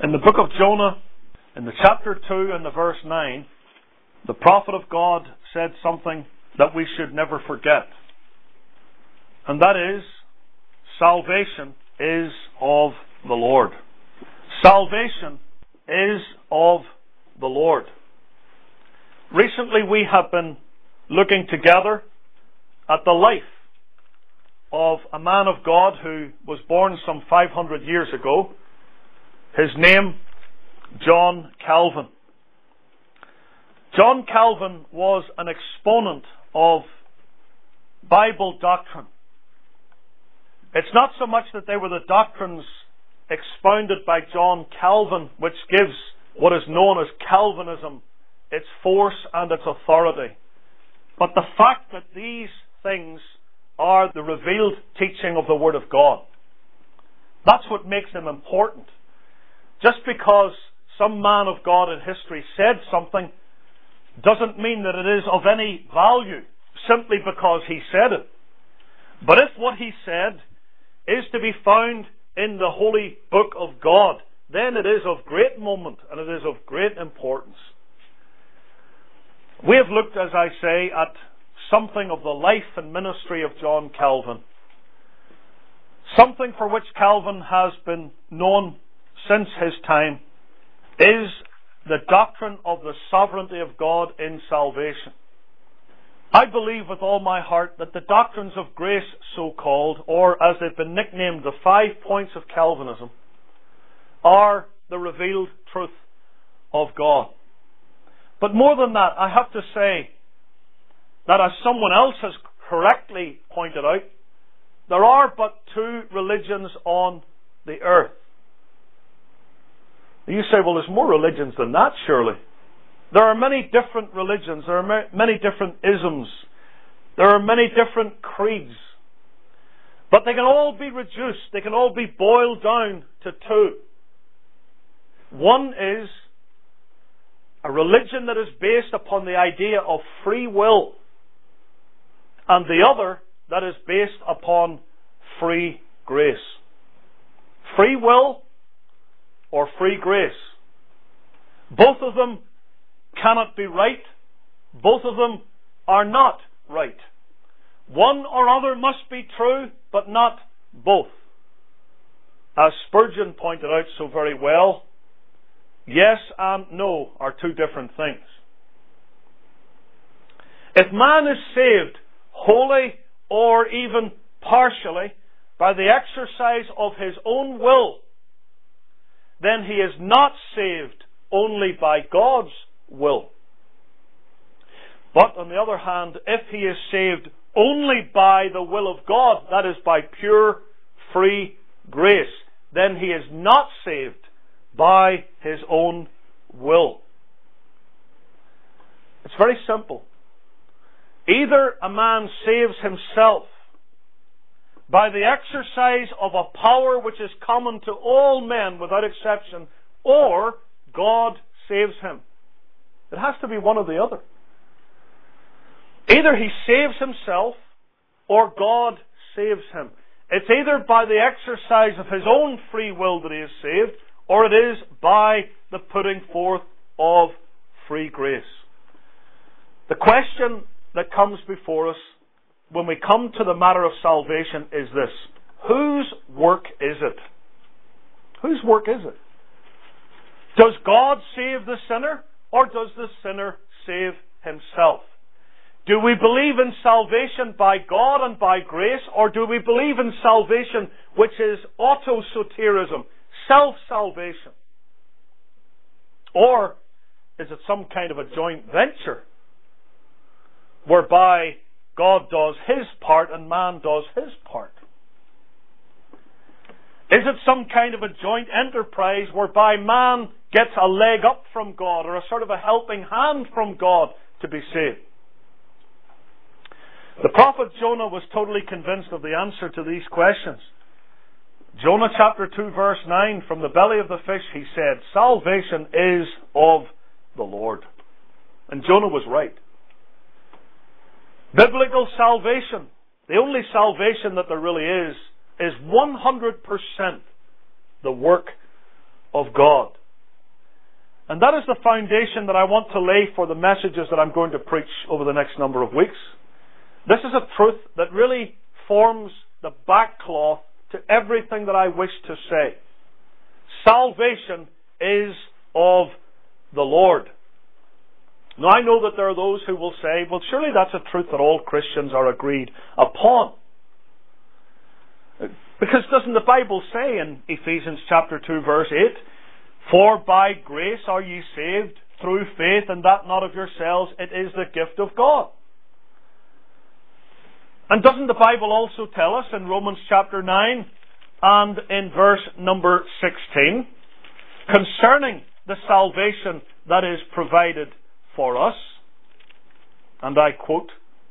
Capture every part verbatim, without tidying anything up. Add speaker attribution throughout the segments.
Speaker 1: In the book of Jonah, in the chapter two and the verse nine, the prophet of God said something that we should never forget. And that is, salvation is of the Lord. Salvation is of the Lord. Recently we have been looking together at the life of a man of God who was born some five hundred years ago. His name, John Calvin. John Calvin was an exponent of Bible doctrine. It's not so much that they were the doctrines expounded by John Calvin, which gives what is known as Calvinism its force and its authority, but the fact that these things are the revealed teaching of the Word of God. That's what makes them important. Just because some man of God in history said something doesn't mean that it is of any value simply because he said it. But if what he said is to be found in the holy book of God, then it is of great moment and it is of great importance. We have looked, as I say, at something of the life and ministry of John Calvin. Something for which Calvin has been known since his time is the doctrine of the sovereignty of God in salvation. I believe with all my heart that the doctrines of grace, so called, or as they've been nicknamed, the five points of Calvinism, are the revealed truth of God. But more than that, I have to say that, as someone else has correctly pointed out, there are but two religions on the earth. You say, well, there's more religions than that, surely. There are many different religions. There are many different isms. There are many different creeds. But they can all be reduced. They can all be boiled down to two. One is a religion that is based upon the idea of free will, and the other that is based upon free grace. Free will or free grace. Both of them cannot be right. Both of them are not right. One or other must be true, but not both. As Spurgeon pointed out so very well, yes and no are two different things. If man is saved wholly or even partially by the exercise of his own will, then he is not saved only by God's will. But on the other hand, if he is saved only by the will of God, that is by pure free grace, then he is not saved by his own will. It's very simple. Either a man saves himself by the exercise of a power which is common to all men without exception, or God saves him. It has to be one or the other. Either he saves himself or God saves him. It's either by the exercise of his own free will that he is saved, or it is by the putting forth of free grace. The question that comes before us when we come to the matter of salvation is this: whose work is it? Whose work is it? Does God save the sinner, or does the sinner save himself? Do we believe in salvation by God and by grace, or do we believe in salvation which is autosoterism, self-salvation? Or is it some kind of a joint venture whereby God does his part and man does his part? Is it some kind of a joint enterprise whereby man gets a leg up from God, or a sort of a helping hand from God to be saved? The prophet Jonah was totally convinced of the answer to these questions. Jonah chapter two verse nine, from the belly of the fish he said, salvation is of the Lord. And Jonah was right. Biblical salvation, the only salvation that there really is, is one hundred percent the work of God. And that is the foundation that I want to lay for the messages that I'm going to preach over the next number of weeks. This is a truth that really forms the backcloth to everything that I wish to say. Salvation is of the Lord. Now, I know that there are those who will say, well, surely that's a truth that all Christians are agreed upon. Because doesn't the Bible say in Ephesians chapter two, verse eight, for by grace are ye saved through faith, and that not of yourselves, it is the gift of God. And doesn't the Bible also tell us in Romans chapter nine and in verse number sixteen, concerning the salvation that is provided for us, and I quote,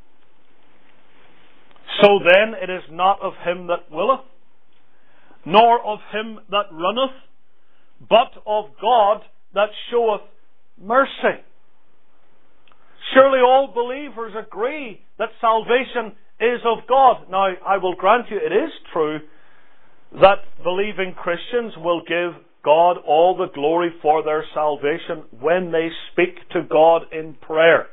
Speaker 1: so then it is not of him that willeth, nor of him that runneth, but of God that showeth mercy. Surely all believers agree that salvation is of God. Now, I will grant you it is true that believing Christians will give God all the glory for their salvation when they speak to God in prayer.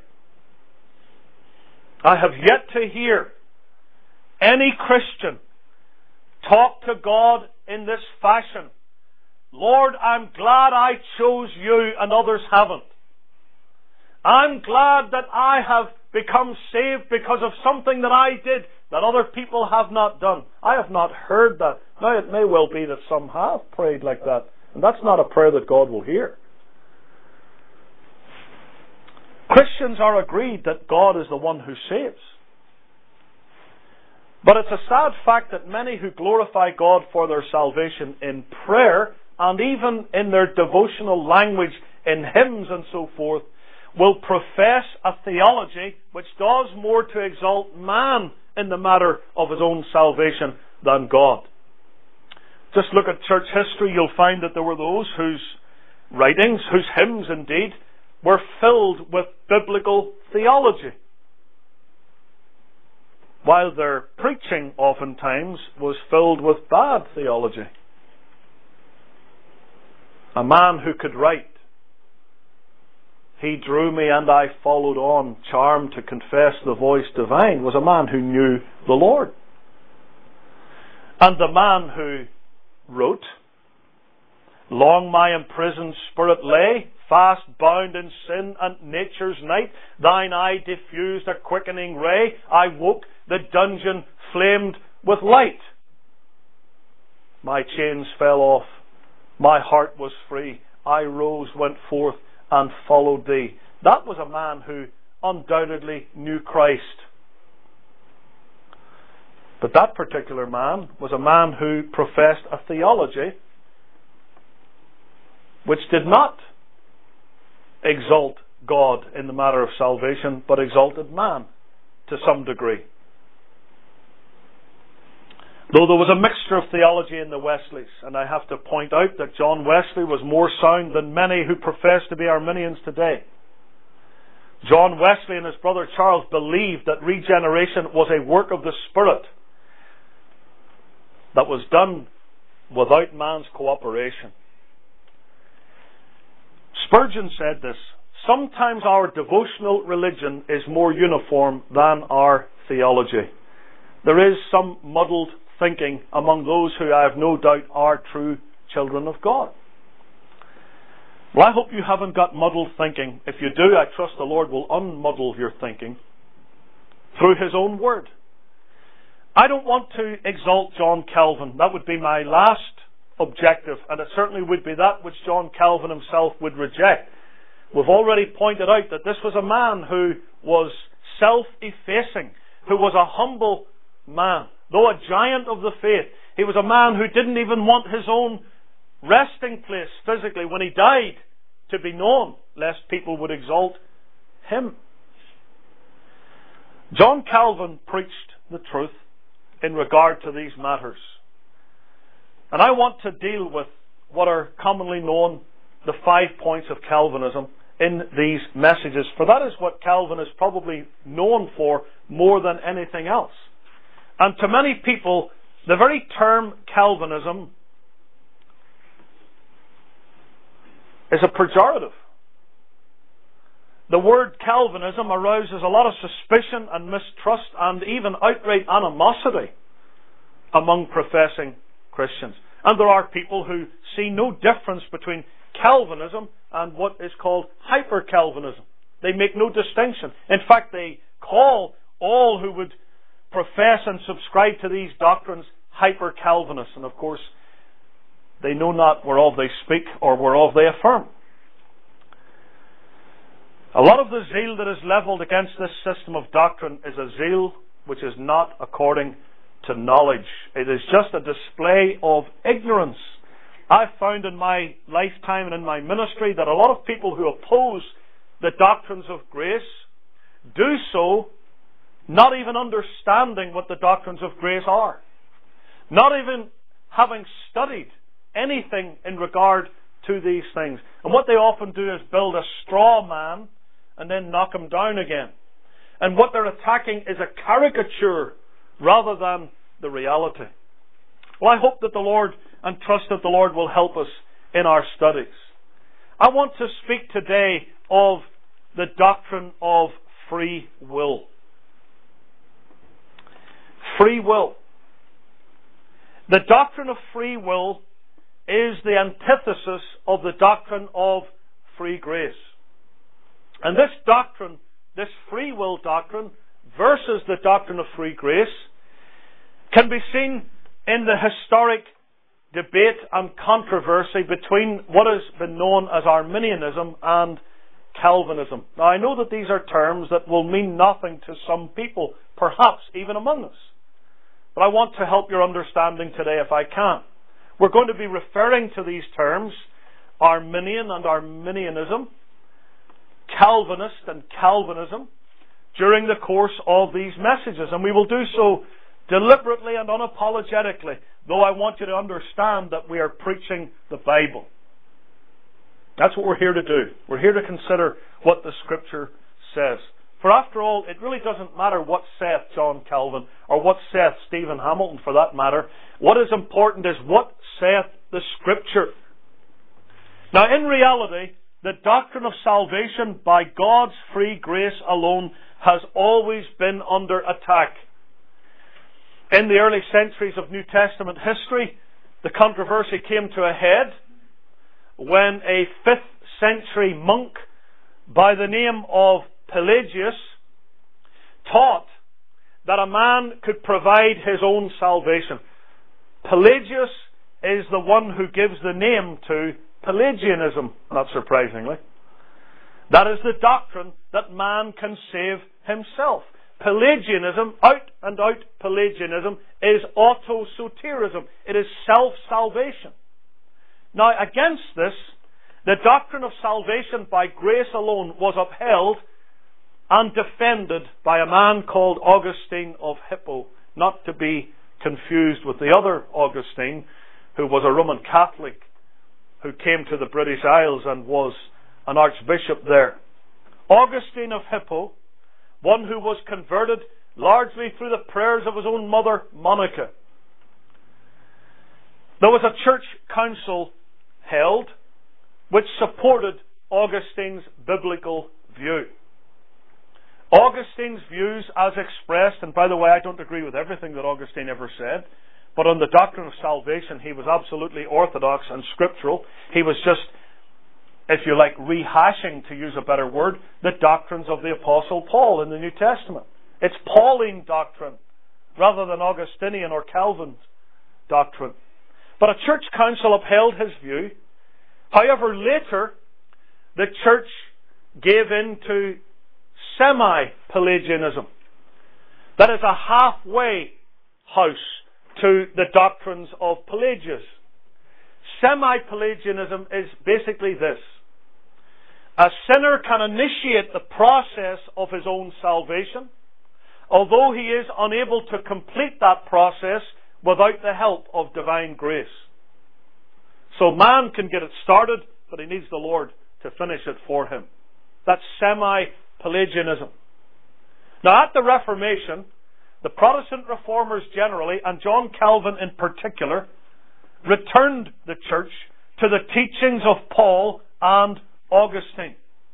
Speaker 1: I have yet to hear any Christian talk to God in this fashion. Lord, I'm glad I chose you and others haven't. I'm glad that I have become saved because of something that I did that other people have not done. I have not heard that. Now, it may well be that some have prayed like that, and that's not a prayer that God will hear. Christians are agreed that God is the one who saves. But it's a sad fact that many who glorify God for their salvation in prayer, and even in their devotional language, in hymns and so forth, will profess a theology which does more to exalt man in the matter of his own salvation than God. Just look at church history, you'll find that there were those whose writings, whose hymns indeed, were filled with biblical theology, while their preaching oftentimes was filled with bad theology. A man who could write, he drew me and I followed on, charmed to confess the voice divine, was a man who knew the Lord. And the man who wrote, long my imprisoned spirit lay, fast bound in sin and nature's night, thine eye diffused a quickening ray, I woke, the dungeon flamed with light. My chains fell off, my heart was free, I rose, went forth, and followed thee. That was a man who undoubtedly knew Christ. But that particular man was a man who professed a theology which did not exalt God in the matter of salvation, but exalted man to some degree. Though there was a mixture of theology in the Wesleys, and I have to point out that John Wesley was more sound than many who profess to be Arminians today. John Wesley and his brother Charles believed that regeneration was a work of the Spirit that was done without man's cooperation. Spurgeon said this, sometimes our devotional religion is more uniform than our theology. There is some muddled thinking among those who I have no doubt are true children of God. Well, I hope you haven't got muddled thinking. If you do, I trust the Lord will unmuddle your thinking through His own Word. I don't want to exalt John Calvin. That would be my last objective, and it certainly would be that which John Calvin himself would reject. We've already pointed out that this was a man who was self-effacing, who was a humble man. Though a giant of the faith, he was a man who didn't even want his own resting place physically when he died to be known, lest people would exalt him. John Calvin preached the truth in regard to these matters. And I want to deal with what are commonly known the five points of Calvinism in these messages, for that is what Calvin is probably known for more than anything else. And to many people, the very term Calvinism is a pejorative. The word Calvinism arouses a lot of suspicion and mistrust and even outright animosity among professing Christians. And there are people who see no difference between Calvinism and what is called hyper-Calvinism. They make no distinction. In fact, they call all who would profess and subscribe to these doctrines hyper-Calvinists. And of course, they know not whereof they speak or whereof they affirm. A lot of the zeal that is levelled against this system of doctrine is a zeal which is not according to knowledge. It is just a display of ignorance. I've found in my lifetime and in my ministry that a lot of people who oppose the doctrines of grace do so not even understanding what the doctrines of grace are. Not even having studied anything in regard to these things. And what they often do is build a straw man and then knock him down again. And what they're attacking is a caricature rather than the reality. Well, I hope that the Lord and trust that the Lord will help us in our studies. I want to speak today of the doctrine of free will. Free will. The doctrine of free will is the antithesis of the doctrine of free grace. And this doctrine, this free will doctrine versus the doctrine of free grace, can be seen in the historic debate and controversy between what has been known as Arminianism and Calvinism. Now, I know that these are terms that will mean nothing to some people, perhaps even among us. But I want to help your understanding today if I can. We're going to be referring to these terms, Arminian and Arminianism, Calvinist and Calvinism, during the course of these messages. And we will do so deliberately and unapologetically, though I want you to understand that we are preaching the Bible. That's what we're here to do. We're here to consider what the Scripture says. For after all, it really doesn't matter what saith John Calvin, or what saith Stephen Hamilton for that matter. What is important is what saith the Scripture. Now, in reality, the doctrine of salvation by God's free grace alone has always been under attack. In the early centuries of New Testament history, the controversy came to a head when a fifth century monk by the name of Pelagius taught that a man could provide his own salvation. Pelagius is the one who gives the name to Pelagianism, not surprisingly. That is the doctrine that man can save himself. Pelagianism, out and out Pelagianism, is autosoterism. It is self-salvation. Now, against this, the doctrine of salvation by grace alone was upheld and defended by a man called Augustine of Hippo, not to be confused with the other Augustine, who was a Roman Catholic who came to the British Isles and was an archbishop there. Augustine of Hippo, one who was converted largely through the prayers of his own mother, Monica. There was a church council held which supported Augustine's biblical view. Augustine's views as expressed, and by the way, I don't agree with everything that Augustine ever said, but on the doctrine of salvation, he was absolutely orthodox and scriptural. He was just, if you like, rehashing, to use a better word, the doctrines of the Apostle Paul in the New Testament. It's Pauline doctrine rather than Augustinian or Calvin's doctrine. But a church council upheld his view. However, later, the church gave in to semi-Pelagianism. That is a halfway house to the doctrines of Pelagius. Semi-Pelagianism is basically this. A sinner can initiate the process of his own salvation, although he is unable to complete that process without the help of divine grace. So man can get it started, but he needs the Lord to finish it for him. That's semi-Pelagianism. Now, at the Reformation, the Protestant reformers generally, and John Calvin in particular, returned the church to the teachings of Paul and Augustine.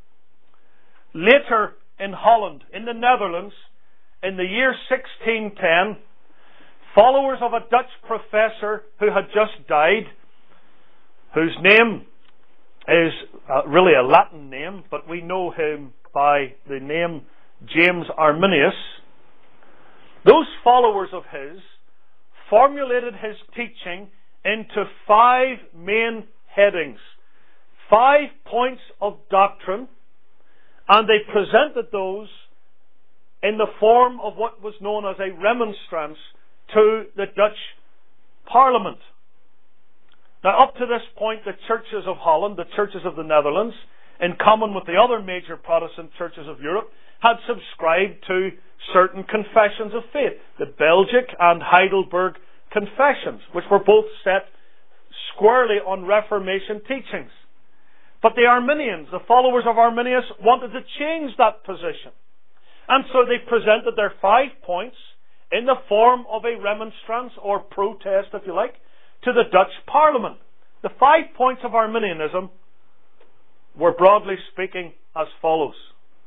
Speaker 1: Later in Holland, in the Netherlands, in the year sixteen ten, followers of a Dutch professor who had just died, whose name is uh, really a Latin name, but we know him by the name James Arminius. Those followers of his formulated his teaching into five main headings, five points of doctrine, and they presented those in the form of what was known as a remonstrance to the Dutch Parliament. Now, up to this point, the churches of Holland, the churches of the Netherlands, in common with the other major Protestant churches of Europe, had subscribed to certain confessions of faith, the Belgic and Heidelberg confessions, which were both set squarely on Reformation teachings. But the Arminians, the followers of Arminius, wanted to change that position. And so they presented their five points in the form of a remonstrance or protest, if you like, to the Dutch Parliament. The five points of Arminianism were, broadly speaking, as follows.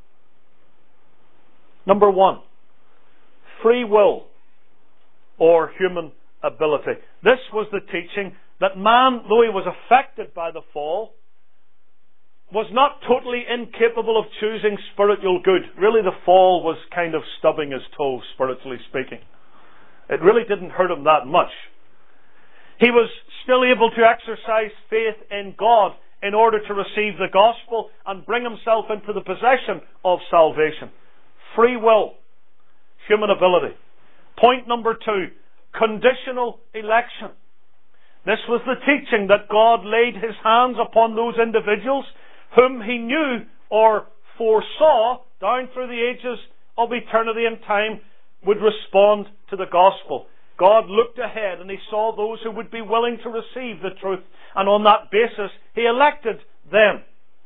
Speaker 1: Number one, free will or human ability. This was the teaching that man, though he was affected by the fall, was not totally incapable of choosing spiritual good. Really, the fall was kind of stubbing his toe, spiritually speaking. It really didn't hurt him that much. He was still able to exercise faith in God in order to receive the gospel and bring himself into the possession of salvation. Free will, human ability. Point number two, conditional election. This was the teaching that God laid his hands upon those individuals whom he knew or foresaw down through the ages of eternity and time would respond to the gospel. God looked ahead and he saw those who would be willing to receive the truth, and on that basis he elected them.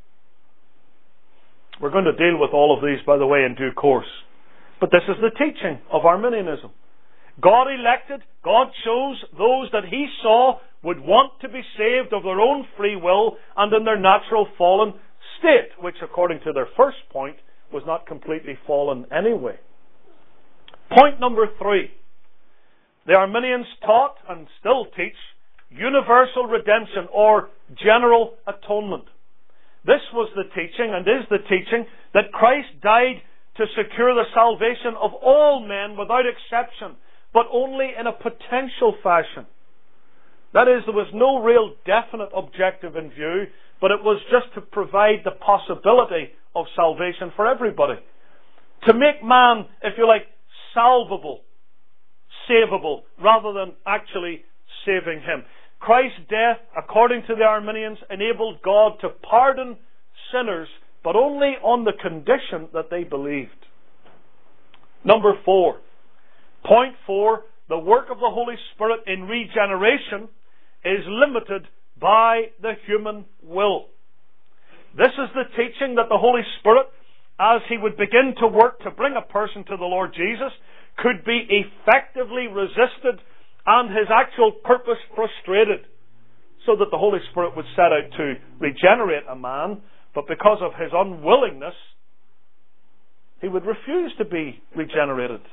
Speaker 1: We're going to deal with all of these, by the way, in due course. But this is the teaching of Arminianism. God elected, God chose those that he saw would want to be saved of their own free will and in their natural fallen state, which according to their first point was not completely fallen anyway. Point number three. The Arminians taught and still teach universal redemption or general atonement. This was the teaching and is the teaching that Christ died to secure the salvation of all men without exception, but only in a potential fashion. That is, there was no real definite objective in view, but it was just to provide the possibility of salvation for everybody. To make man, if you like, salvable, savable, rather than actually saving him. Christ's death, according to the Arminians, enabled God to pardon sinners, but only on the condition that they believed. Number four. Point four, the work of the Holy Spirit in regeneration is limited by the human will. This is the teaching that the Holy Spirit, as he would begin to work to bring a person to the Lord Jesus, could be effectively resisted and his actual purpose frustrated, so that the Holy Spirit would set out to regenerate a man, but because of his unwillingness, he would refuse to be regenerated.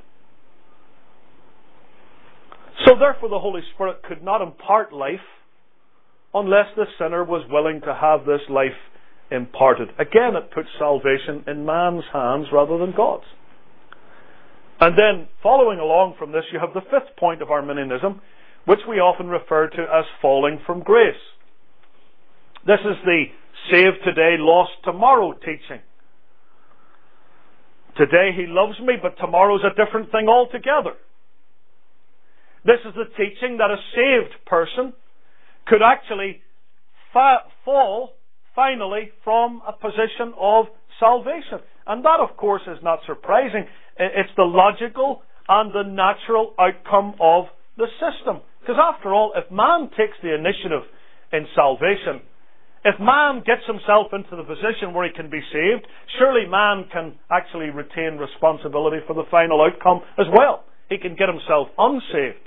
Speaker 1: So therefore the Holy Spirit could not impart life unless the sinner was willing to have this life imparted. Again, it puts salvation in man's hands rather than God's. And then, following along from this, you have the fifth point of Arminianism, which we often refer to as falling from grace. This is the saved today, lost tomorrow teaching. Today he loves me, but tomorrow's a different thing altogether. This is the teaching that a saved person could actually fa- fall finally from a position of salvation. And that, of course, is not surprising. It's the logical and the natural outcome of the system. Because after all, if man takes the initiative in salvation, if man gets himself into the position where he can be saved, surely man can actually retain responsibility for the final outcome as well. He can get himself unsaved.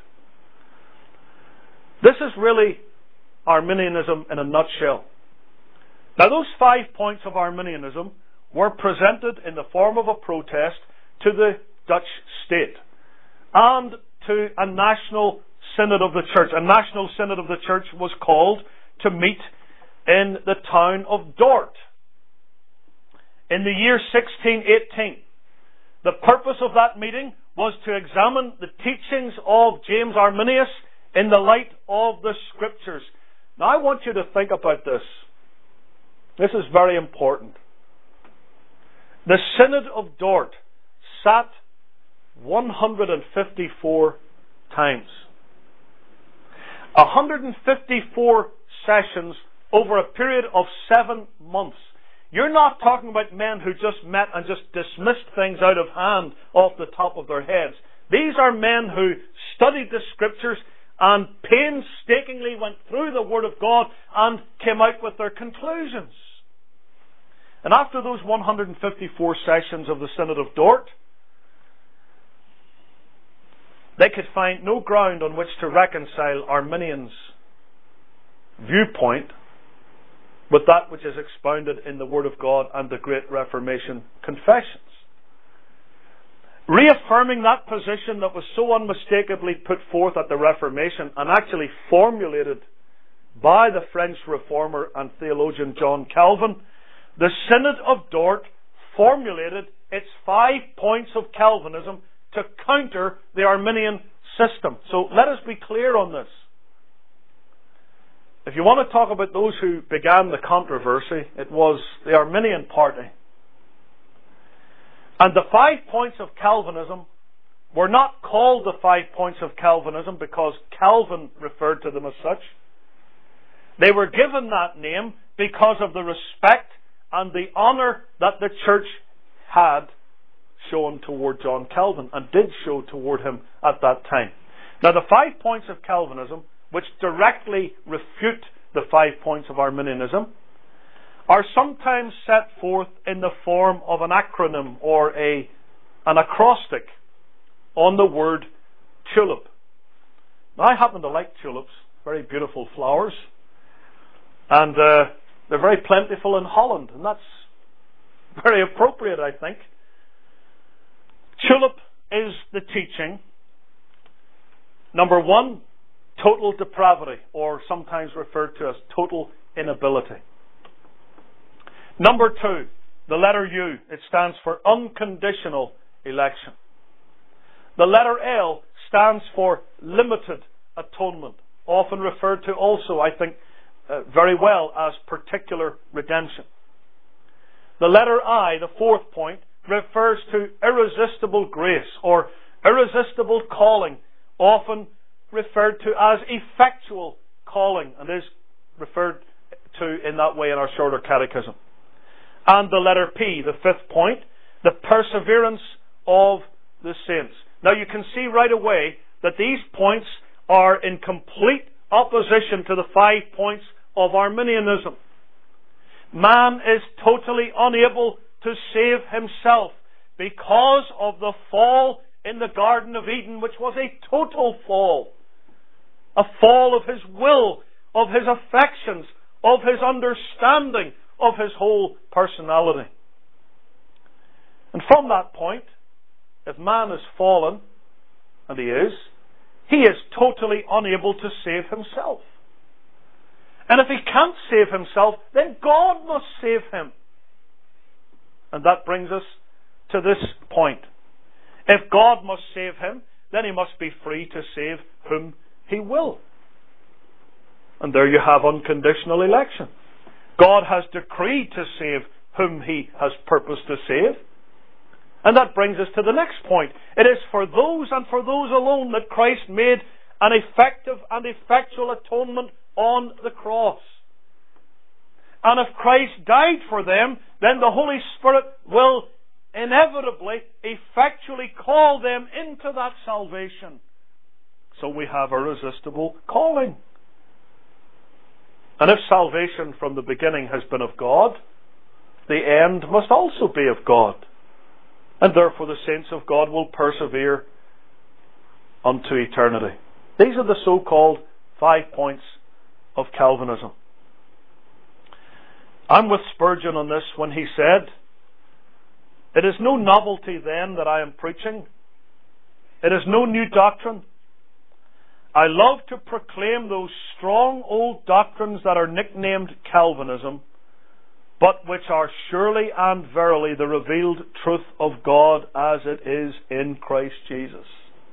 Speaker 1: This is really Arminianism in a nutshell. Now, those five points of Arminianism were presented in the form of a protest to the Dutch state and to a national synod of the church. A national synod of the church was called to meet in the town of Dort in the year sixteen eighteen. The purpose of that meeting was to examine the teachings of James Arminius in the light of the Scriptures. Now, I want you to think about this. This is very important. The Synod of Dort sat one hundred fifty-four times. one hundred fifty-four sessions over a period of seven months. You're not talking about men who just met and just dismissed things out of hand off the top of their heads. These are men who studied the Scriptures and painstakingly went through the Word of God and came out with their conclusions. And after those one hundred fifty-four sessions of the Synod of Dort, they could find no ground on which to reconcile Arminians' viewpoint with that which is expounded in the Word of God and the Great Reformation Confessions. Reaffirming that position that was so unmistakably put forth at the Reformation and actually formulated by the French reformer and theologian John Calvin, the Synod of Dort formulated its five points of Calvinism to counter the Arminian system. So let us be clear on this. If you want to talk about those who began the controversy, it was the Arminian party. And the five points of Calvinism were not called the five points of Calvinism because Calvin referred to them as such. They were given that name because of the respect and the honour that the church had shown toward John Calvin and did show toward him at that time. Now, the five points of Calvinism, which directly refute the five points of Arminianism, are sometimes set forth in the form of an acronym or a, an acrostic on the word tulip. Now, I happen to like tulips, very beautiful flowers, and uh, they're very plentiful in Holland, and that's very appropriate, I think. Tulip is the teaching, number one, total depravity, or sometimes referred to as total inability. Number two, the letter U, it stands for unconditional election. The letter L stands for limited atonement, often referred to also, I think, uh, very well as particular redemption. The letter I, the fourth point, refers to irresistible grace or irresistible calling, often referred to as effectual calling, and is referred to in that way in our shorter catechism. And the letter P, the fifth point, the perseverance of the saints. Now you can see right away that these points are in complete opposition to the five points of Arminianism. Man is totally unable to save himself because of the fall in the Garden of Eden, which was a total fall. A fall of his will, of his affections, of his understanding, of his whole personality. And from that point, if man is fallen, and he is, he is totally unable to save himself. And if he can't save himself, then God must save him. And that brings us to this point. If God must save him, then he must be free to save whom he will. And there you have unconditional election. God has decreed to save whom he has purposed to save. And that brings us to the next point. It is for those and for those alone that Christ made an effective and effectual atonement on the cross. And if Christ died for them, then the Holy Spirit will inevitably, effectually call them into that salvation. So we have irresistible calling. And if salvation from the beginning has been of God, the end must also be of God. And therefore the saints of God will persevere unto eternity. These are the so-called five points of Calvinism. I'm with Spurgeon on this when he said, "It is no novelty then that I am preaching. It is no new doctrine. I love to proclaim those strong old doctrines that are nicknamed Calvinism, but which are surely and verily the revealed truth of God as it is in Christ Jesus."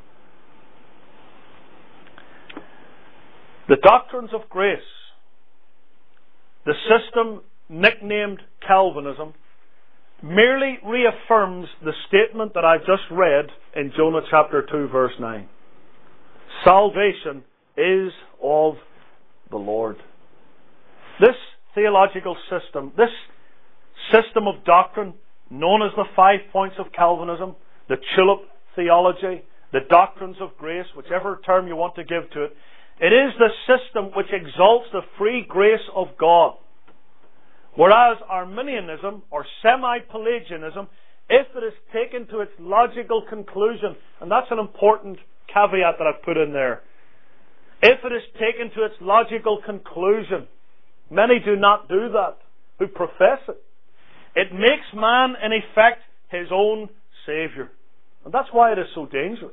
Speaker 1: The doctrines of grace, the system nicknamed Calvinism, merely reaffirms the statement that I've just read in Jonah chapter two verse nine. Salvation is of the Lord. This theological system, this system of doctrine known as the five points of Calvinism, the tulip theology, the doctrines of grace, whichever term you want to give to it, it is the system which exalts the free grace of God. Whereas Arminianism or semi-Pelagianism, if it is taken to its logical conclusion, and that's an important caveat that I've put in there, if it is taken to its logical conclusion, many do not do that, who profess it. It makes man, in effect, his own Saviour. And that's why it is so dangerous.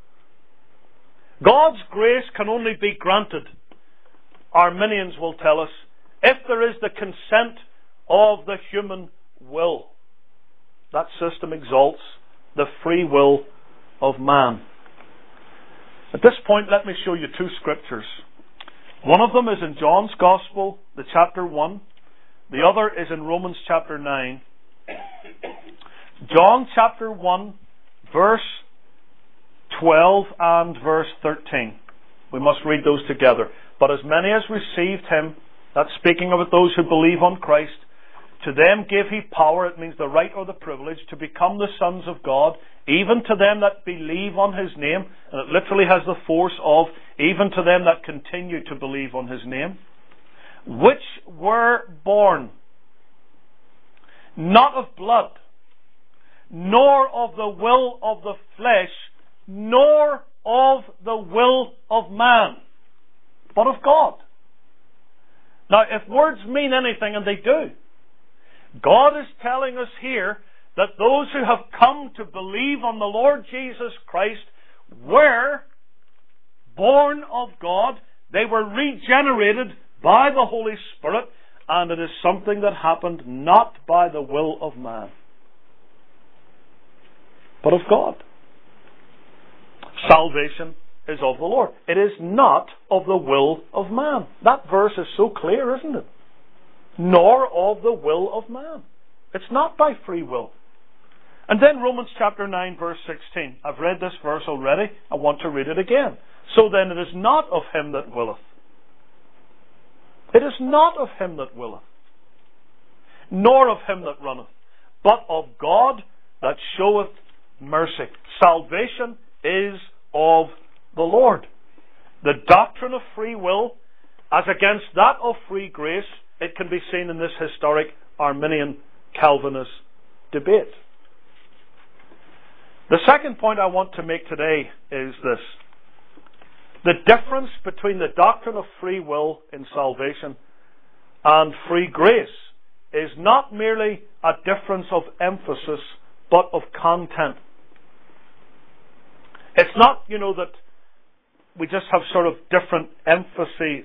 Speaker 1: God's grace can only be granted, Arminians will tell us, if there is the consent of the human will. That system exalts the free will of man. At this point, let me show you two scriptures. One of them is in John's Gospel, the chapter one. The other is in Romans chapter nine. John chapter one, verse twelve and verse thirteen. We must read those together. But as many as received him, that's speaking of those who believe on Christ, to them gave he power, it means the right or the privilege, to become the sons of God, even to them that believe on his name. And it literally has the force of, even to them that continue to believe on his name, which were born not of blood, nor of the will of the flesh, nor of the will of man, but of God. Now, if words mean anything, and they do, God is telling us here that those who have come to believe on the Lord Jesus Christ were born of God. They were regenerated by the Holy Spirit, and it is something that happened not by the will of man, but of God. Salvation is of the Lord. It is not of the will of man. That verse is so clear, isn't it? Nor of the will of man. It's not by free will. And then Romans chapter nine verse sixteen. I've read this verse already. I want to read it again. So then it is not of him that willeth. It is not of him that willeth, nor of him that runneth, but of God that showeth mercy. Salvation is of the Lord. The doctrine of free will, as against that of free grace, it can be seen in this historic Arminian Calvinist debate. The second point I want to make today is this. The difference between the doctrine of free will in salvation and free grace is not merely a difference of emphasis, but of content. It's not, you know, that we just have sort of different emphases.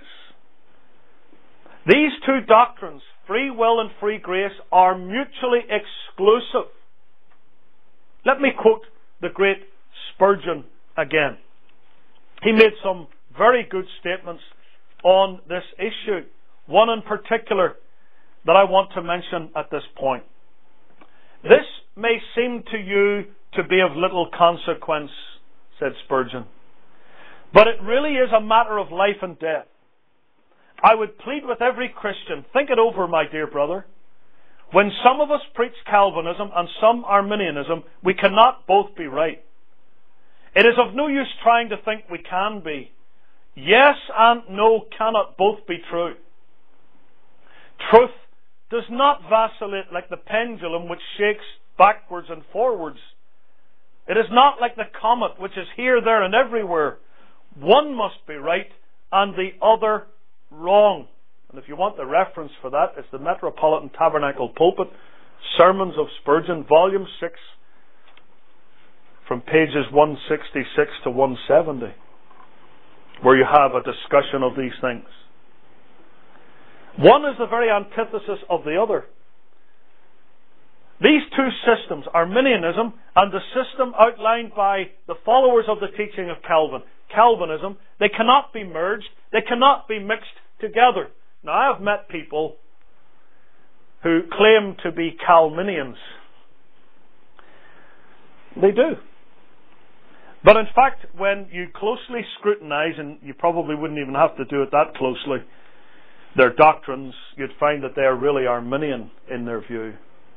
Speaker 1: These two doctrines, free will and free grace, are mutually exclusive. Let me quote the great Spurgeon again. He made some very good statements on this issue. One in particular that I want to mention at this point. This may seem to you to be of little consequence, said Spurgeon, but it really is a matter of life and death. I would plead with every Christian, think it over, my dear brother. When some of us preach Calvinism and some Arminianism, we cannot both be right. It is of no use trying to think we can be. Yes and no cannot both be true. Truth does not vacillate like the pendulum which shakes backwards and forwards. It is not like the comet which is here, there and everywhere. One must be right and the other wrong. And if you want the reference for that, it's the Metropolitan Tabernacle Pulpit, Sermons of Spurgeon, Volume six, from pages one sixty-six to one seventy, where you have a discussion of these things. One is the very antithesis of the other. These two systems, Arminianism and the system outlined by the followers of the teaching of Calvin, Calvinism, they cannot be merged, they cannot be mixed together. Now, I have met people who claim to be Calminians. They do. But in fact, when you closely scrutinize, and you probably wouldn't even have to do it that closely, their doctrines, you'd find that they are really Arminian in their view.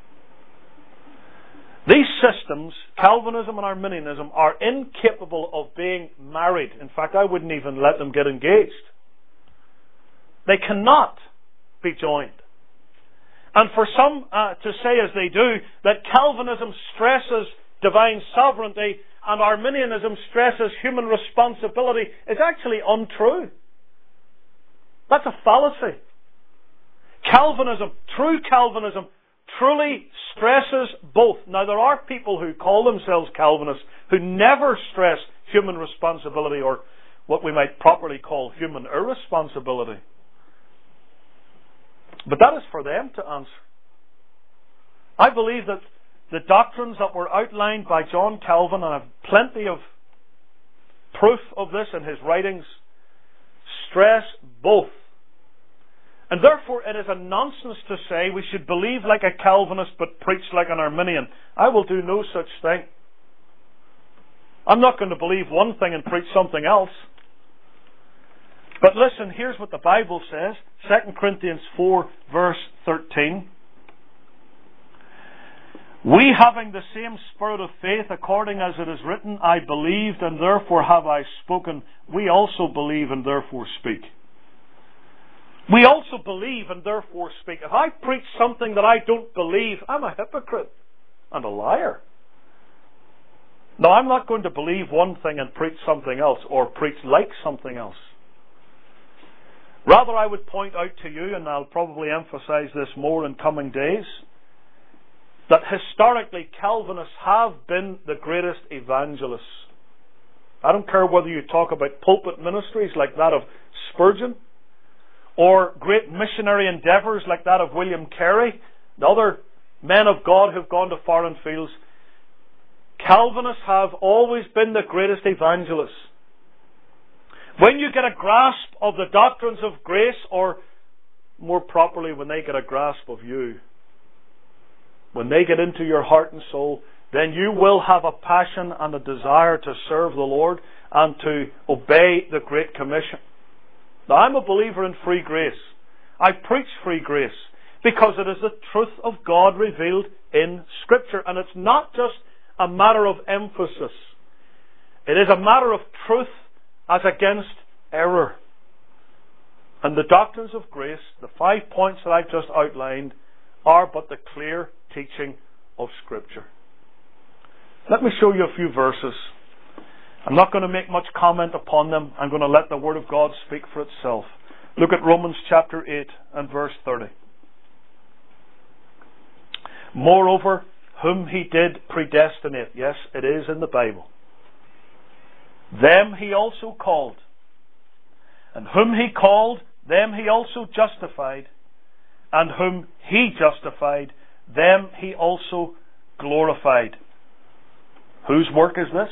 Speaker 1: These systems, Calvinism and Arminianism, are incapable of being married. In fact, I wouldn't even let them get engaged. They cannot be joined. And for some uh, to say, as they do, that Calvinism stresses divine sovereignty and Arminianism stresses human responsibility is actually untrue. That's a fallacy. Calvinism, true Calvinism, truly stresses both. Now, there are people who call themselves Calvinists who never stress human responsibility, or what we might properly call human irresponsibility. But that is for them to answer. I believe that the doctrines that were outlined by John Calvin, and I have plenty of proof of this in his writings, stress both. And therefore it is a nonsense to say we should believe like a Calvinist but preach like an Arminian. I will do no such thing. I'm not going to believe one thing and preach something else. But listen, here's what the Bible says. Second Corinthians four verse thirteen. We, having the same spirit of faith, according as it is written, I believed and therefore have I spoken. We also believe and therefore speak. We also believe and therefore speak. If I preach something that I don't believe, I'm a hypocrite and a liar. No, I'm not going to believe one thing and preach something else, or preach like something else. Rather, I would point out to you, and I'll probably emphasize this more in coming days, that historically Calvinists have been the greatest evangelists. I don't care whether you talk about pulpit ministries like that of Spurgeon, or great missionary endeavours like that of William Carey, the other men of God who've gone to foreign fields. Calvinists have always been the greatest evangelists. When you get a grasp of the doctrines of grace, or more properly, when they get a grasp of you, when they get into your heart and soul, then you will have a passion and a desire to serve the Lord and to obey the Great Commission. Now, I'm a believer in free grace. I preach free grace because it is the truth of God revealed in Scripture. And it's not just a matter of emphasis. It is a matter of truth as against error. And the doctrines of grace, the five points that I've just outlined, are but the clear teaching of Scripture. Let me show you a few verses. I'm not going to make much comment upon them. I'm going to let the Word of God speak for itself. Look at Romans chapter eight and verse thirty. Moreover, whom he did predestinate. Yes, it is in the Bible. Them he also called. And whom he called, them he also justified. And whom he justified, them he also glorified. Whose work is this?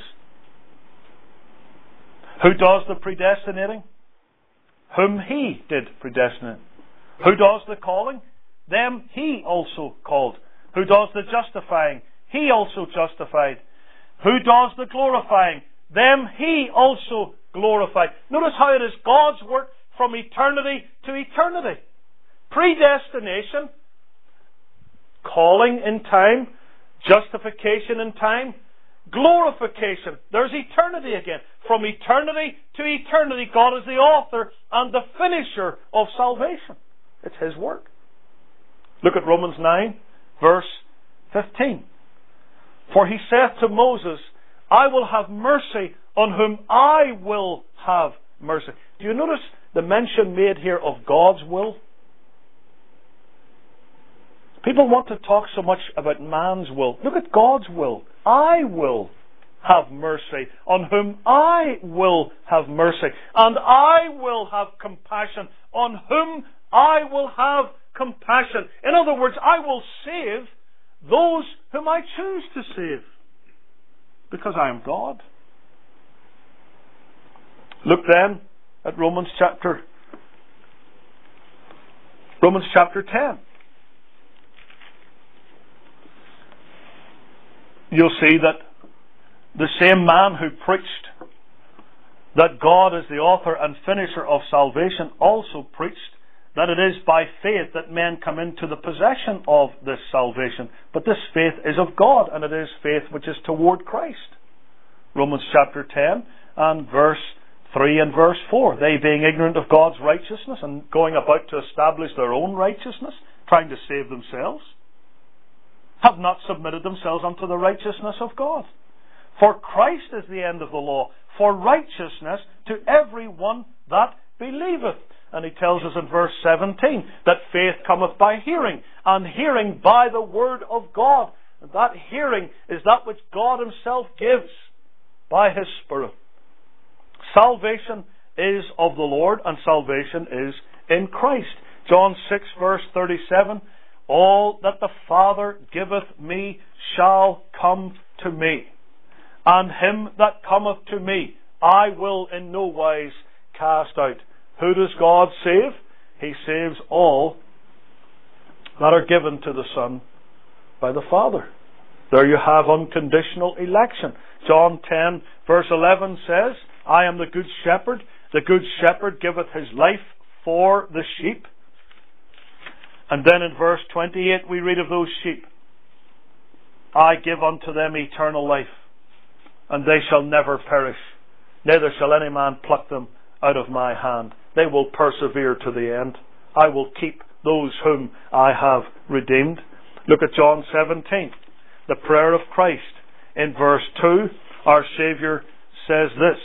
Speaker 1: Who does the predestinating? Whom he did predestinate. Who does the calling? Them he also called. Who does the justifying? He also justified. Who does the glorifying? Them he also glorified. Notice how it is God's work from eternity to eternity. Predestination, calling in time, justification in time, glorification. There's eternity again. From eternity to eternity, God is the author and the finisher of salvation. It's His work. Look at Romans nine, verse fifteen. For He saith to Moses, I will have mercy on whom I will have mercy. Do you notice the mention made here of God's will? People want to talk so much about man's will. Look at God's will. I will have mercy on whom I will have mercy. And I will have compassion on whom I will have compassion. In other words, I will save those whom I choose to save. Because I am God. Look then at Romans chapter Romans chapter ten. You'll see that the same man who preached that God is the author and finisher of salvation also preached that it is by faith that men come into the possession of this salvation. But this faith is of God, and it is faith which is toward Christ. Romans chapter ten and verse three and verse four. They being ignorant of God's righteousness and going about to establish their own righteousness, trying to save themselves, have not submitted themselves unto the righteousness of God. For Christ is the end of the law, for righteousness to every one that believeth. And he tells us in verse seventeen that faith cometh by hearing, and hearing by the word of God. And that hearing is that which God himself gives by his Spirit. Salvation is of the Lord, and salvation is in Christ. John six verse thirty-seven, all that the Father giveth me shall come to me, and him that cometh to me I will in no wise cast out. Who does God save? He saves all that are given to the Son by the Father. There you have unconditional election. John ten verse eleven says, I am the good shepherd. The good shepherd giveth his life for the sheep. And then in verse twenty-eight we read of those sheep. I give unto them eternal life, and they shall never perish, neither shall any man pluck them out of my hand. They will persevere to the end. I will keep those whom I have redeemed. Look at John seventeen, the prayer of Christ. In verse two, our Saviour says this,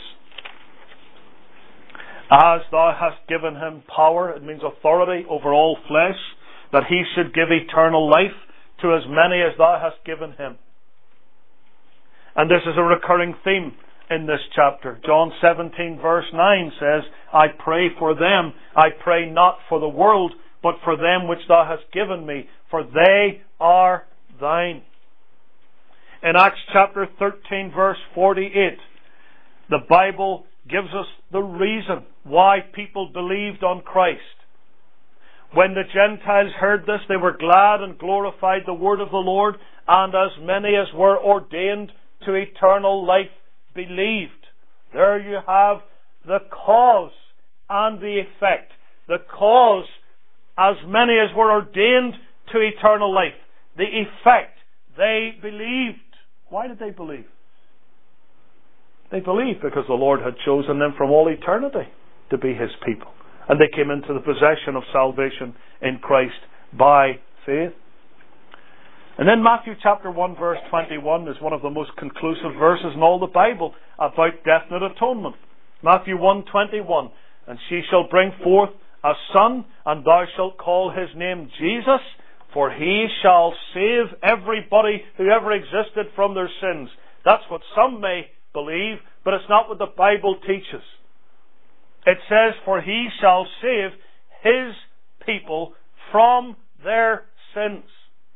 Speaker 1: as thou hast given him power, it means authority over all flesh, that he should give eternal life to as many as thou hast given him. And this is a recurring theme in this chapter. John seventeen verse nine says, I pray for them. I pray not for the world, but for them which thou hast given me, for they are thine. In Acts chapter thirteen verse forty-eight, the Bible gives us the reason why people believed on Christ. When the Gentiles heard this, they were glad and glorified the word of the Lord, and as many as were ordained to eternal life believed. There you have the cause and the effect. The cause, as many as were ordained to eternal life. The effect, they believed. Why did they believe? They believed because the Lord had chosen them from all eternity to be his people. And they came into the possession of salvation in Christ by faith. And then Matthew chapter one verse twenty-one is one of the most conclusive verses in all the Bible about definite atonement. Matthew one twenty-one, and she shall bring forth a son, and thou shalt call his name Jesus, for he shall save everybody who ever existed from their sins. That's what some may believe, but it's not what the Bible teaches. It says, for he shall save his people from their sins.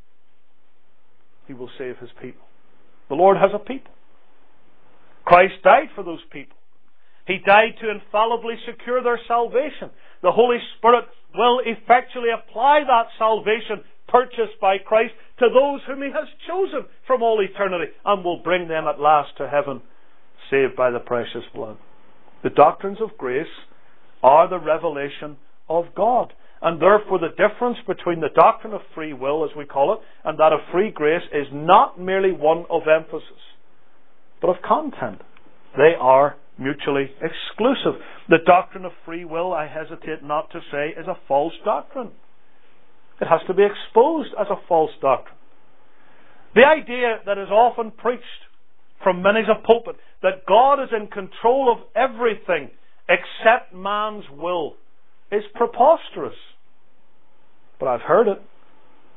Speaker 1: He will save his people. The Lord has a people. Christ died for those people. He died to infallibly secure their salvation. The Holy Spirit will effectually apply that salvation purchased by Christ to those whom he has chosen from all eternity, and will bring them at last to heaven, saved by the precious blood. The doctrines of grace are the revelation of God. And therefore the difference between the doctrine of free will, as we call it, and that of free grace is not merely one of emphasis, but of content. They are mutually exclusive. The doctrine of free will, I hesitate not to say, is a false doctrine. It has to be exposed as a false doctrine. The idea that is often preached from many's a pulpit, that God is in control of everything except man's will, is preposterous. But I've heard it.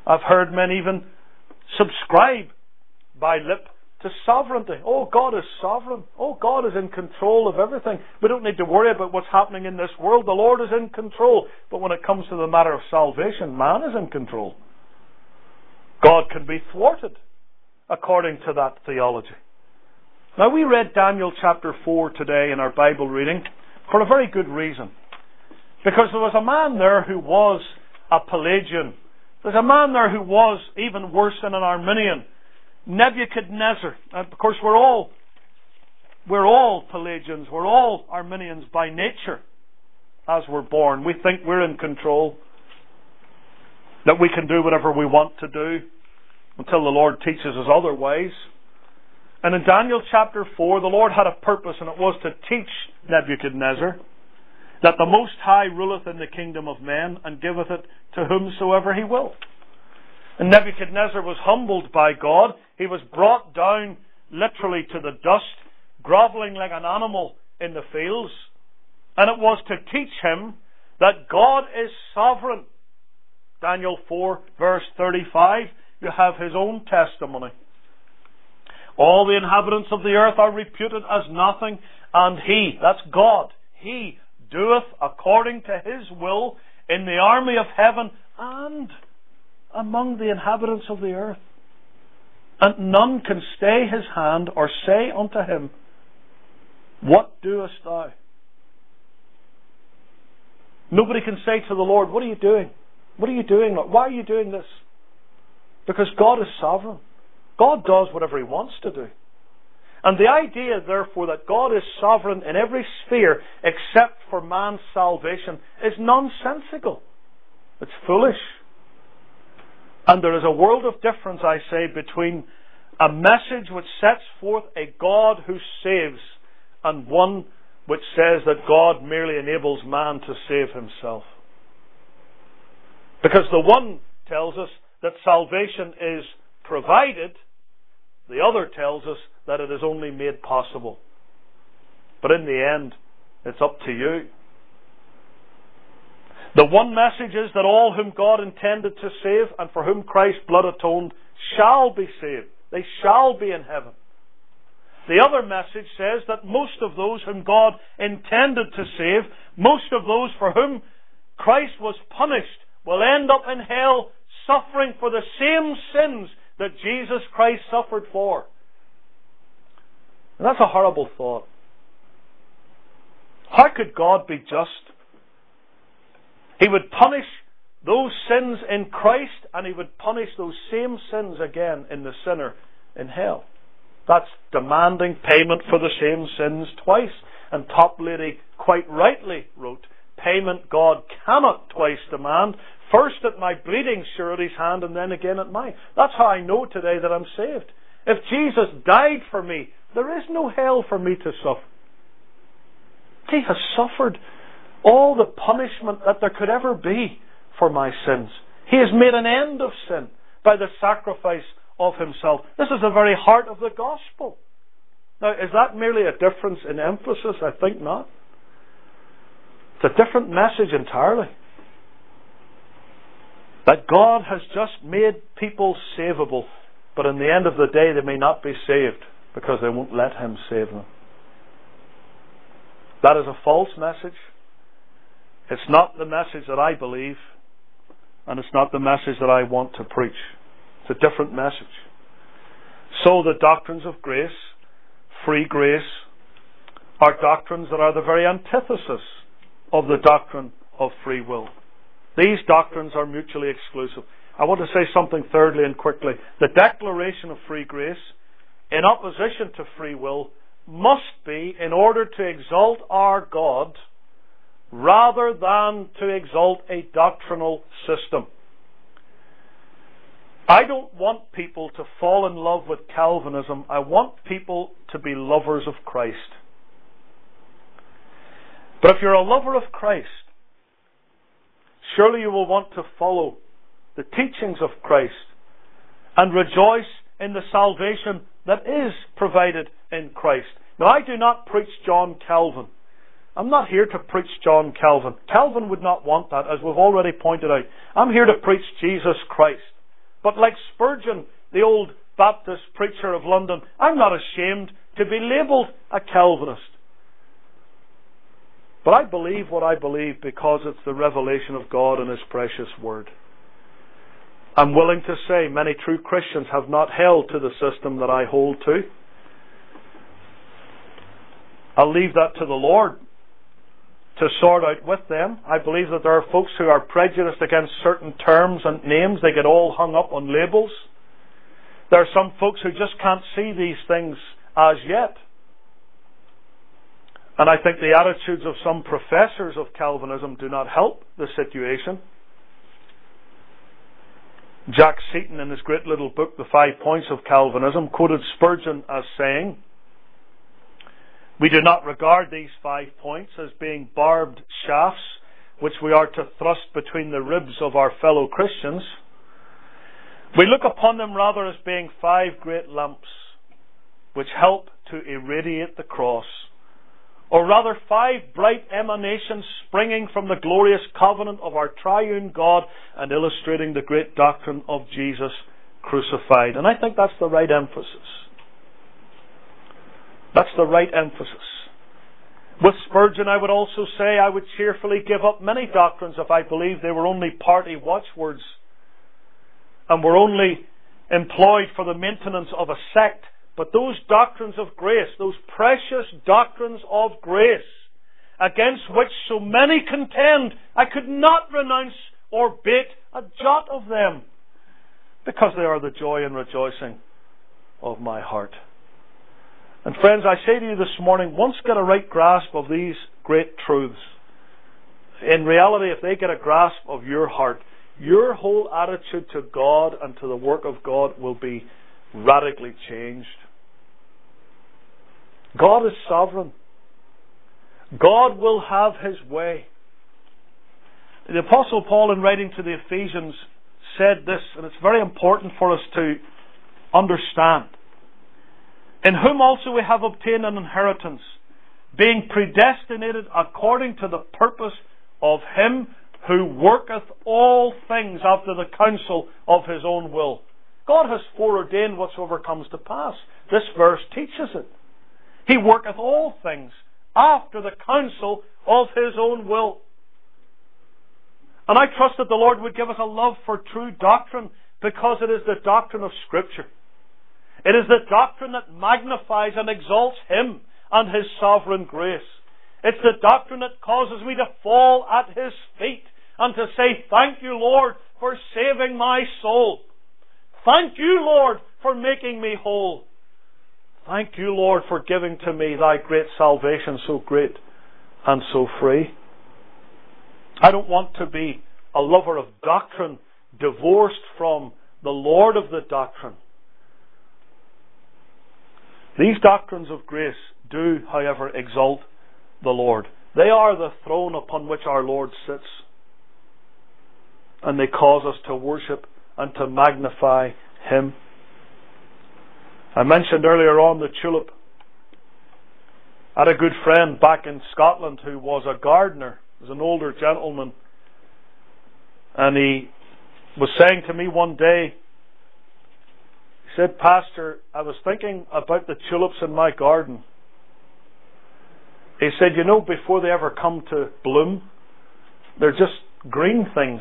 Speaker 1: I've heard men even subscribe by lip to sovereignty. Oh, God is sovereign. Oh, God is in control of everything. We don't need to worry about what's happening in this world. The Lord is in control. But when it comes to the matter of salvation, man is in control. God can be thwarted according to that theology. Now, we read Daniel chapter four today in our Bible reading for a very good reason. Because there was a man there who was a Pelagian. There's a man there who was even worse than an Arminian. Nebuchadnezzar. And of course, we're all we're all Pelagians. We're all Arminians by nature as we're born. We think we're in control, that we can do whatever we want to do until the Lord teaches us otherwise. And in Daniel chapter four, the Lord had a purpose, and it was to teach Nebuchadnezzar that the Most High ruleth in the kingdom of men, and giveth it to whomsoever he will. And Nebuchadnezzar was humbled by God. He was brought down literally to the dust, grovelling like an animal in the fields. And it was to teach him that God is sovereign. Daniel four verse thirty-five, you have his own testimony. All the inhabitants of the earth are reputed as nothing, and he, that's God, he doeth according to his will in the army of heaven and among the inhabitants of the earth. And none can stay his hand or say unto him, what doest thou? Nobody can say to the Lord, what are you doing? What are you doing, Lord? Why are you doing this? Because God is sovereign. God does whatever he wants to do. And the idea, therefore, that God is sovereign in every sphere except for man's salvation is nonsensical. It's foolish. And there is a world of difference, I say, between a message which sets forth a God who saves and one which says that God merely enables man to save himself. Because the one tells us that salvation is provided, the other tells us that it is only made possible. But in the end, it's up to you. The one message is that all whom God intended to save and for whom Christ's blood atoned shall be saved. They shall be in heaven. The other message says that most of those whom God intended to save, most of those for whom Christ was punished, will end up in hell suffering for the same sins that Jesus Christ suffered for. And that's a horrible thought. How could God be just? He would punish those sins in Christ, and he would punish those same sins again in the sinner in hell. That's demanding payment for the same sins twice. And Toplady quite rightly wrote, payment God cannot twice demand, first at my bleeding surety's hand and then again at mine. That's how I know today that I'm saved. If Jesus died for me, there is no hell for me to suffer. He has suffered all the punishment that there could ever be for my sins. He has made an end of sin by the sacrifice of himself. This is the very heart of the gospel. Now, is that merely a difference in emphasis? I think not. It's a different message entirely. That God has just made people savable, but in the end of the day they may not be saved because they won't let him save them. That is a false message. It's not the message that I believe, and it's not the message that I want to preach. It's a different message. So the doctrines of grace, free grace, are doctrines that are the very antithesis of the doctrine of free will. These doctrines are mutually exclusive. I want to say something thirdly and quickly. The declaration of free grace, in opposition to free will, must be in order to exalt our God rather than to exalt a doctrinal system. I don't want people to fall in love with Calvinism. I want people to be lovers of Christ. But if you're a lover of Christ, surely you will want to follow the teachings of Christ and rejoice in the salvation that is provided in Christ. Now, I do not preach John Calvin. I'm not here to preach John Calvin. Calvin would not want that, as we've already pointed out. I'm here to preach Jesus Christ. But like Spurgeon, the old Baptist preacher of London, I'm not ashamed to be labelled a Calvinist. But I believe what I believe because it's the revelation of God and His precious Word. I'm willing to say many true Christians have not held to the system that I hold to. I'll leave that to the Lord to sort out with them. I believe that there are folks who are prejudiced against certain terms and names. They get all hung up on labels. There are some folks who just can't see these things as yet. And I think the attitudes of some professors of Calvinism do not help the situation. Jack Seaton, in his great little book, The Five Points of Calvinism, quoted Spurgeon as saying, "We do not regard these five points as being barbed shafts which we are to thrust between the ribs of our fellow Christians. We look upon them rather as being five great lamps which help to irradiate the cross, or rather five bright emanations springing from the glorious covenant of our triune God and illustrating the great doctrine of Jesus crucified." And I think that's the right emphasis. That's the right emphasis. With Spurgeon, I would also say I would cheerfully give up many doctrines if I believed they were only party watchwords and were only employed for the maintenance of a sect. But those doctrines of grace, those precious doctrines of grace, against which so many contend, I could not renounce or bate a jot of them, because they are the joy and rejoicing of my heart. And friends, I say to you this morning, once get a right grasp of these great truths, in reality, if they get a grasp of your heart, your whole attitude to God and to the work of God will be radically changed. God is sovereign. God will have His way. The Apostle Paul, in writing to the Ephesians, said this, and it's very important for us to understand. "In whom also we have obtained an inheritance, being predestinated according to the purpose of Him who worketh all things after the counsel of His own will." God has foreordained whatsoever comes to pass. This verse teaches it. He worketh all things after the counsel of His own will. And I trust that the Lord would give us a love for true doctrine, because it is the doctrine of Scripture. It is the doctrine that magnifies and exalts Him and His sovereign grace. It's the doctrine that causes me to fall at His feet and to say, "Thank you, Lord, for saving my soul. Thank you, Lord, for making me whole. Thank you, Lord, for giving to me thy great salvation, so great and so free." I don't want to be a lover of doctrine divorced from the Lord of the doctrine. These doctrines of grace do, however, exalt the Lord. They are the throne upon which our Lord sits. And they cause us to worship and to magnify Him. I mentioned earlier on the tulip. I had a good friend back in Scotland who was a gardener. He was an older gentleman. And he was saying to me one day, he said, "Pastor, I was thinking about the tulips in my garden." He said, "You know, before they ever come to bloom, they're just green things.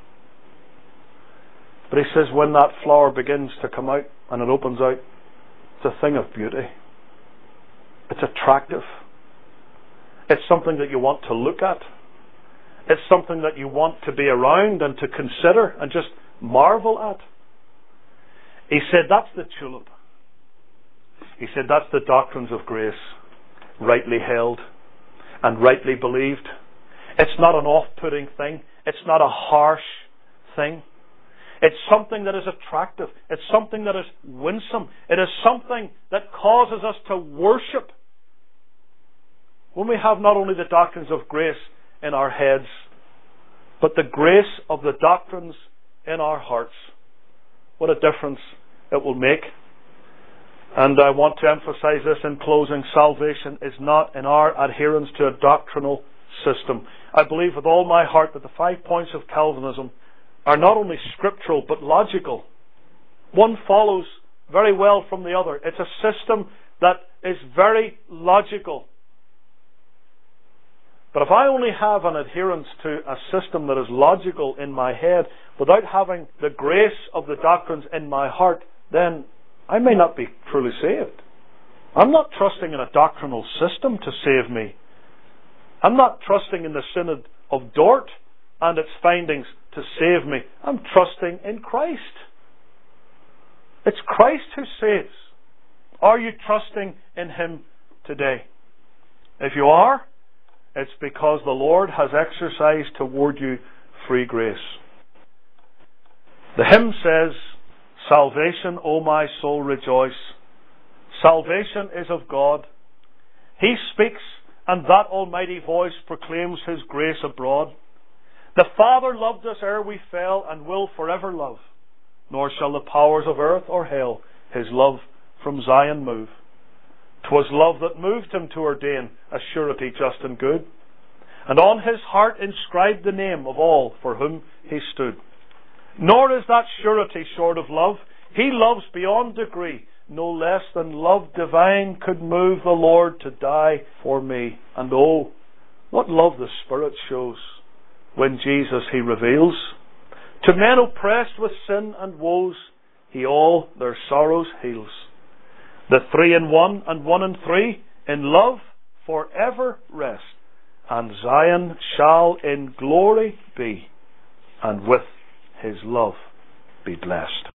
Speaker 1: But," he says, "when that flower begins to come out and it opens out, it's a thing of beauty. It's attractive. It's something that you want to look at. It's something that you want to be around and to consider and just marvel at." He said, "That's the tulip." He said, "That's the doctrines of grace, rightly held and rightly believed. It's not an off-putting thing. It's not a harsh thing. It's something that is attractive. It's something that is winsome. It is something that causes us to worship." When we have not only the doctrines of grace in our heads, but the grace of the doctrines in our hearts, what a difference it will make. And I want to emphasize this in closing. Salvation is not in our adherence to a doctrinal system. I believe with all my heart that the five points of Calvinism are not only scriptural but logical. One follows very well from the other. It's a system that is very logical. But if I only have an adherence to a system that is logical in my head without having the grace of the doctrines in my heart, then I may not be truly saved. I'm not trusting in a doctrinal system to save me. I'm not trusting in the Synod of Dort and its findings to save me. I'm trusting in Christ. It's Christ who saves. Are you trusting in Him today? If you are, it's because the Lord has exercised toward you free grace. The hymn says, "Salvation, O my soul, rejoice. Salvation is of God. He speaks, and that almighty voice proclaims His grace abroad. The Father loved us ere we fell, and will forever love. Nor shall the powers of earth or hell His love from Zion move. 'Twas love that moved Him to ordain a surety just and good, and on His heart inscribed the name of all for whom He stood. Nor is that surety short of love. He loves beyond degree. No less than love divine could move the Lord to die for me. And oh, what love the Spirit shows when Jesus He reveals. To men oppressed with sin and woes, He all their sorrows heals. The three in one and one in three in love forever rest, and Zion shall in glory be, and with His love be blessed."